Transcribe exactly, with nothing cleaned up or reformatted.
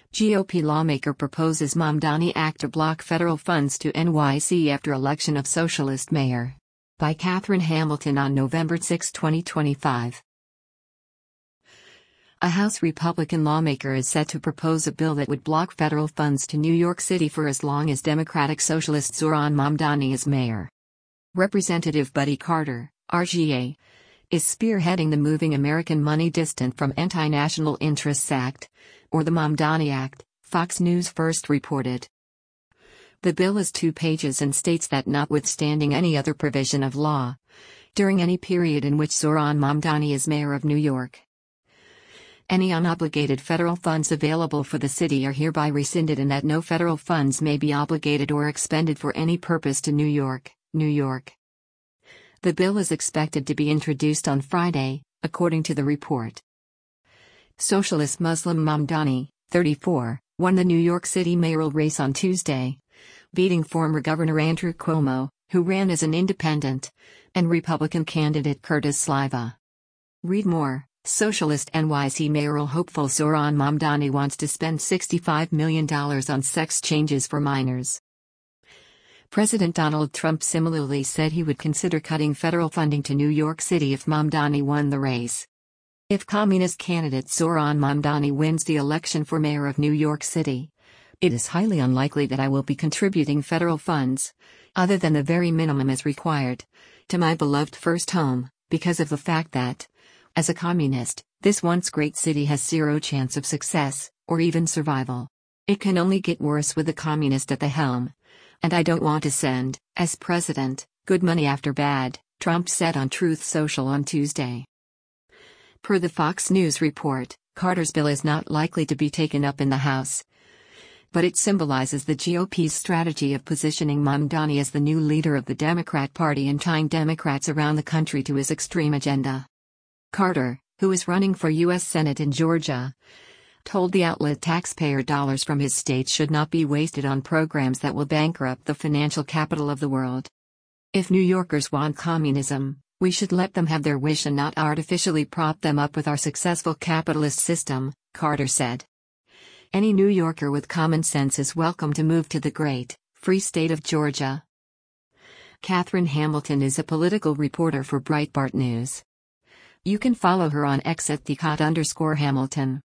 G O P lawmaker proposes Mamdani Act to block federal funds to N Y C after election of socialist mayor. By Catherine Hamilton on November sixth, twenty twenty-five. A House Republican lawmaker is set to propose a bill that would block federal funds to New York City for as long as Democratic Socialist Zohran Mamdani is mayor. Representative Buddy Carter, R G A, is spearheading the Moving American Money Distant from Anti-National Interests Act, or the Mamdani Act, Fox News first reported. The bill is two pages and states that notwithstanding any other provision of law, during any period in which Zohran Mamdani is mayor of New York, any unobligated federal funds available for the city are hereby rescinded and that no federal funds may be obligated or expended for any purpose to New York, New York. The bill is expected to be introduced on Friday, according to the report. Socialist Muslim Mamdani, thirty-four, won the New York City mayoral race on Tuesday, beating former Governor Andrew Cuomo, who ran as an independent, and Republican candidate Curtis Sliva. Read more. Socialist N Y C mayoral hopeful Zohran Mamdani wants to spend sixty-five million dollars on sex changes for minors. President Donald Trump similarly said he would consider cutting federal funding to New York City if Mamdani won the race. If communist candidate Zohran Mamdani wins the election for mayor of New York City, it is highly unlikely that I will be contributing federal funds, other than the very minimum as required, to my beloved first home, because of the fact that, as a communist, this once great city has zero chance of success, or even survival. It can only get worse with a communist at the helm. And I don't want to send, as president, good money after bad, Trump said on Truth Social on Tuesday. Per the Fox News report, Carter's bill is not likely to be taken up in the House. But it symbolizes the G O P's strategy of positioning Mamdani as the new leader of the Democrat Party and tying Democrats around the country to his extreme agenda. Carter, who is running for U S Senate in Georgia, told the outlet taxpayer dollars from his state should not be wasted on programs that will bankrupt the financial capital of the world. If New Yorkers want communism, we should let them have their wish and not artificially prop them up with our successful capitalist system, Carter said. Any New Yorker with common sense is welcome to move to the great, free state of Georgia. Catherine Hamilton is a political reporter for Breitbart News. You can follow her on X at the Cot underscore Hamilton.